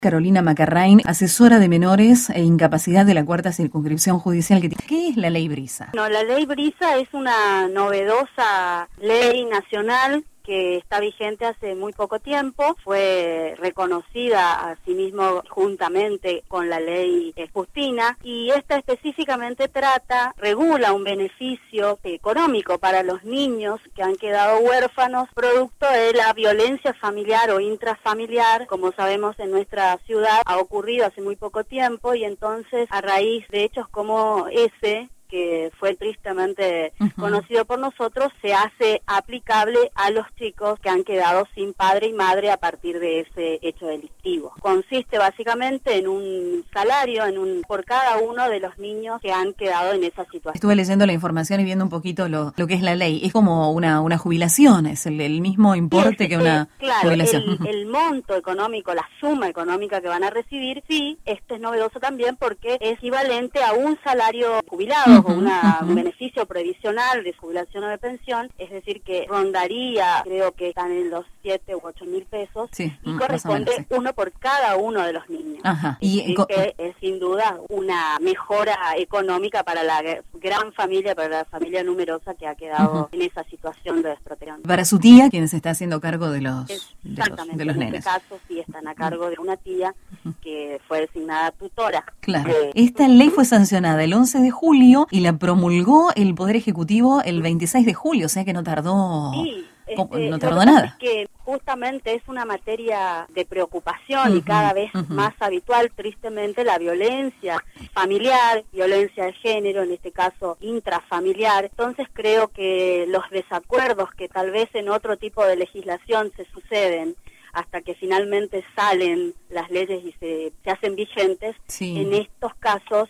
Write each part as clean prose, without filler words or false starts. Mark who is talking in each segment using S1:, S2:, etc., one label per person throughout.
S1: Carolina Macarrain, asesora de menores e incapacidad de la Cuarta Circunscripción Judicial. ¿Qué es la Ley Brisa?
S2: No, la Ley Brisa es una novedosa ley nacional que está vigente hace muy poco tiempo, fue reconocida asimismo juntamente con la ley Justina, y esta específicamente regula un beneficio económico para los niños que han quedado huérfanos producto de la violencia familiar o intrafamiliar. Como sabemos, en nuestra ciudad ha ocurrido hace muy poco tiempo, y entonces a raíz de hechos como ese, que fue tristemente conocido por nosotros, se hace aplicable a los chicos que han quedado sin padre y madre a partir de ese hecho delictivo. Consiste básicamente en un salario por cada uno de los niños que han quedado en esa situación.
S1: Estuve leyendo la información y viendo un poquito lo que es la ley. Es como una jubilación, es el mismo importe que una jubilación.
S2: El monto económico, la suma económica que van a recibir, sí, este es novedoso también porque es equivalente a un salario jubilado, o un beneficio previsional de jubilación o de pensión, es decir, que rondaría, creo que están en los 7 u 8 mil pesos, sí, y corresponde menos, sí, uno por cada uno de los niños.
S1: Ajá.
S2: Que es sin duda una mejora económica para la gran familia, para la familia numerosa que ha quedado en esa situación de desprotección.
S1: Para su tía, quien se está haciendo cargo de los nenes.
S2: En este caso sí están a cargo de una tía que fue designada tutora.
S1: Claro. Esta ley fue sancionada el 11 de julio y la promulgó el Poder Ejecutivo el 26 de julio, o sea que no tardó,
S2: sí,
S1: no tardó nada.
S2: Es que justamente es una materia de preocupación y cada vez más habitual, tristemente, la violencia familiar, violencia de género, en este caso intrafamiliar. Entonces creo que los desacuerdos que tal vez en otro tipo de legislación se suceden hasta que finalmente salen las leyes y se hacen vigentes, sí, en estos casos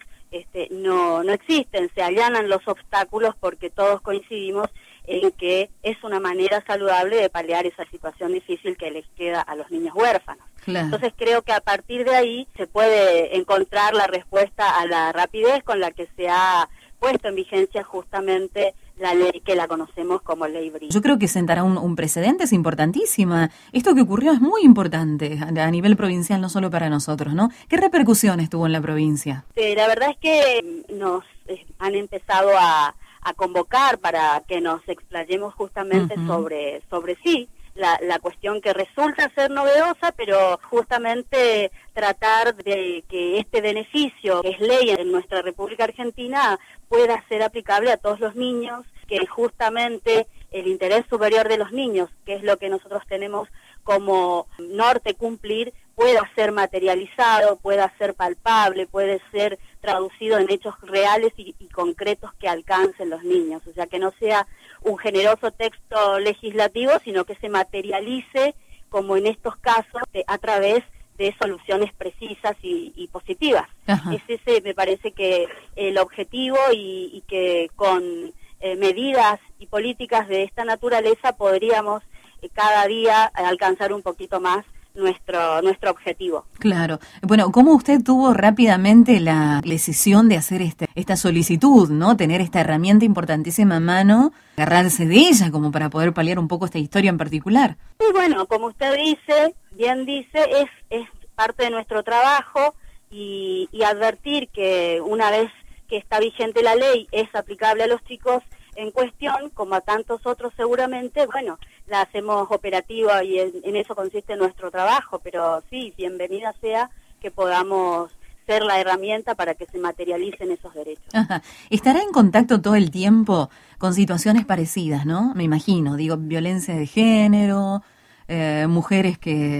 S2: no existen, se allanan los obstáculos porque todos coincidimos en que es una manera saludable de paliar esa situación difícil que les queda a los niños huérfanos. Claro. Entonces creo que a partir de ahí se puede encontrar la respuesta a la rapidez con la que se ha puesto en vigencia justamente la ley que la conocemos como Ley Brisa.
S1: Yo creo que sentará un precedente, es importantísima. Esto que ocurrió es muy importante a nivel provincial, no solo para nosotros, ¿no? ¿Qué repercusiones tuvo en la provincia?
S2: La verdad es que nos han empezado a convocar para que nos explayemos justamente sobre sí, la cuestión que resulta ser novedosa, pero justamente tratar de que este beneficio, que es ley en nuestra República Argentina, pueda ser aplicable a todos los niños, que justamente el interés superior de los niños, que es lo que nosotros tenemos como norte cumplir, pueda ser materializado, pueda ser palpable, puede ser traducido en hechos reales y concretos que alcancen los niños. O sea, que no sea un generoso texto legislativo, sino que se materialice, como en estos casos, a través de soluciones precisas y positivas. Ajá. Es ese, me parece que el objetivo, y que con medidas y políticas de esta naturaleza podríamos cada día alcanzar un poquito más nuestro objetivo.
S1: Claro. Bueno, ¿cómo usted tuvo rápidamente la decisión de hacer esta solicitud, ¿no? Tener esta herramienta importantísima a mano, agarrarse de ella como para poder paliar un poco esta historia en particular?
S2: Y bueno, como usted bien dice, es parte de nuestro trabajo y advertir que una vez que está vigente la ley es aplicable a los chicos en cuestión, como a tantos otros seguramente, bueno, la hacemos operativa y en eso consiste nuestro trabajo, pero sí, bienvenida sea que podamos ser la herramienta para que se materialicen esos derechos.
S1: Ajá. ¿Estará en contacto todo el tiempo con situaciones parecidas, no? Me imagino, digo, violencia de género, mujeres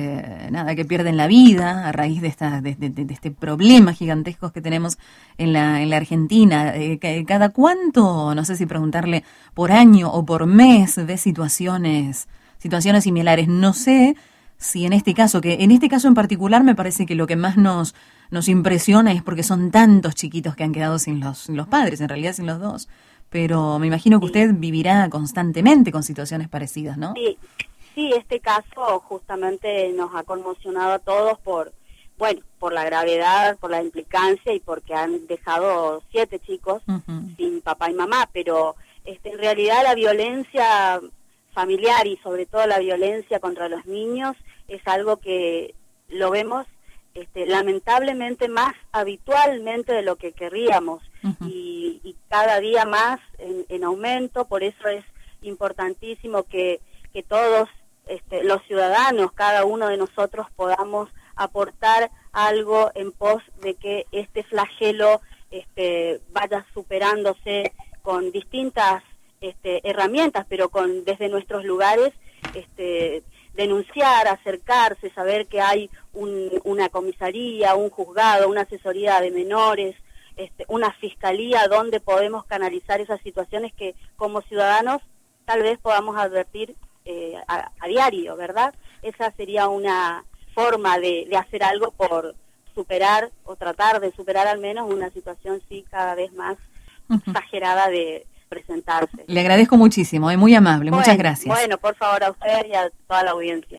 S1: que pierden la vida a raíz de este problema gigantesco que tenemos en la Argentina. ¿Cada cuánto, no sé si preguntarle, por año o por mes, ve situaciones similares? No sé si en este caso en particular me parece que lo que más nos impresiona es porque son tantos chiquitos que han quedado sin los padres, en realidad sin los dos. Pero me imagino que usted vivirá constantemente con situaciones parecidas, ¿no?
S2: Sí, este caso justamente nos ha conmocionado a todos por la gravedad, por la implicancia y porque han dejado 7 chicos sin papá y mamá, pero en realidad la violencia familiar y sobre todo la violencia contra los niños es algo que lo vemos lamentablemente más habitualmente de lo que querríamos, y cada día más en aumento. Por eso es importantísimo que todos los ciudadanos, cada uno de nosotros, podamos aportar algo en pos de que este flagelo vaya superándose con distintas herramientas, pero desde nuestros lugares, denunciar, acercarse, saber que hay una comisaría, un juzgado, una asesoría de menores, una fiscalía donde podemos canalizar esas situaciones que como ciudadanos tal vez podamos advertir a diario, ¿verdad? Esa sería una forma de hacer algo por superar, o tratar de superar al menos, una situación sí cada vez más exagerada de presentarse.
S1: Le agradezco muchísimo, es muy amable, muchas gracias.
S2: Bueno, por favor, a usted y a toda la audiencia.